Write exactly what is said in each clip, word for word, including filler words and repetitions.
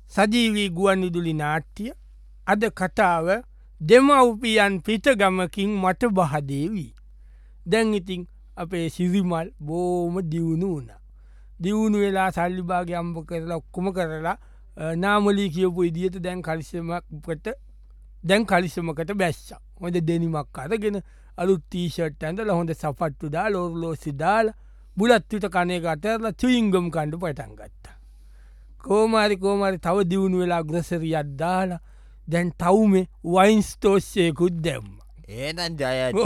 සජීවී ගුවන් විදුලි නාට්‍ය අද කතාව දෙමව්පියන් පිටගමකින් මට බහදේවී. දැන් ඉතින් අපේ සිරිමල් බෝම දියුණු වුණ. දියුණු වෙලා සල්ලිභාග අම්ප කරලා ඔක්කොම කරලා නාමලී කියපු ඉදිියට දැන් කලිසමකට දැන් කලිසමකට බැස්ස. හොඳ දෙනිමක් අරගෙන අලුත් ටීෂර්ට් ඇඳලා හොඳ සපට්ටු දාලා ඔර්ලෝසි දාලා බුලත් විට කණේක අතරලා චුයින්ගම් කන්න පටන් ගත්තා. කෝමාරි කෝමාරි තව දියුණු වෙලා ග්‍රොසරියක් දාලා දැන් තවුමේ වයින් ස්ටෝර්සයකුත් දැම්ම. ඒනම් ජයති.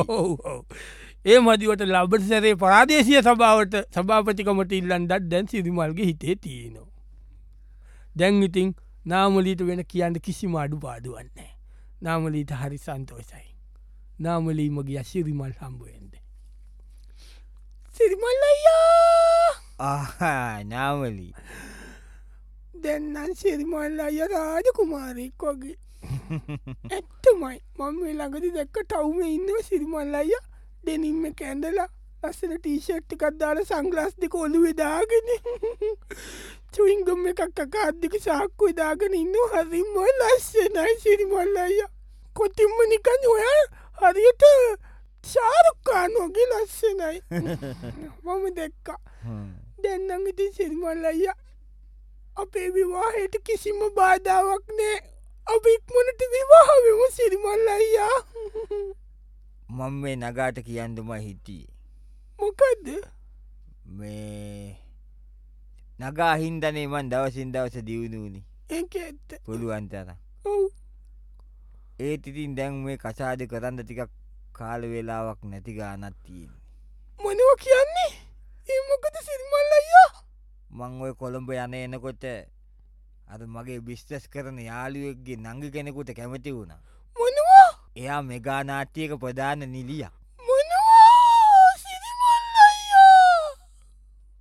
ඒ මදිවට ලබසරේ ප්‍රාදේශීය සභාවට සභාපතිකමට ඉල්ලන්නත් දැන් සිරිමල්ගේ හිතේ තියෙනවා. දැන් ඉතින් නාමලීට වෙන කියන්න කිසිම අඩුපාඩුවක් නැහැ. නාමලීට හරි සන්තෝෂයි. නාමලී මගේ සිරිමල් හම්බුවෙන්ද. සිරිමල් අයියා! ආහා නාමලී. දැන් නම් සිරිමල් අයියා රාජ කුමාරයෙක් වගේ. ඇත්තමයි මම මේ ළඟදී දැක්ක ටවුමේ ඉන්නවා සිරිමල් අයියා. දෙනින්ම කැඳලා ලස්සන ටීෂර්ට් එකක් දාලා සන්ග්ලාස් දෙක ඔළුවේ දාගෙන චුයින්ගම් එකක් කකා අද්දික සාක්කුවේ දාගෙන ඉන්නවා. හරිම ලස්සනයි සිරිමල් අයියා. කොටින්ම නිකන් ඔයා හරියට ශාරුක් ඛාන් වගේ ලස්සනයි. මම දැක්කා. දැන් නම් ඉතින් සිරිමල් අයියා අපේ විවාහයට කිසිම බාධාවක් නෑ. අපි ඉක්මනට විවාහ වෙමු සිරිමල් අයියා. මම මේ නගාට කියන්නම හිටියේ. මොකද්ද? මේ නගා හින්දානේ මං දවසින් දවස දියුණු වුනේ. ඒක ඇත්ත. පුළුවන් තරම්. ඔව්. ඒත් ඉතින් දැන් මේ කසාද කරන්න ටිකක් කාල වේලාවක් නැති ගානක් තියෙනවා. මොනවා කියන්නේ? ඒ මොකද සිරිමල් අයියා? මං ඔය කොළඹ යන එනකොට අර මගේ බිස්නස් කරන යාළුවෙක්ගේ නංගි කෙනෙකුට කැමති වුණා. මොනවා? එයා මෙගා නාට්‍යයක ප්‍රධාන නිලියක්.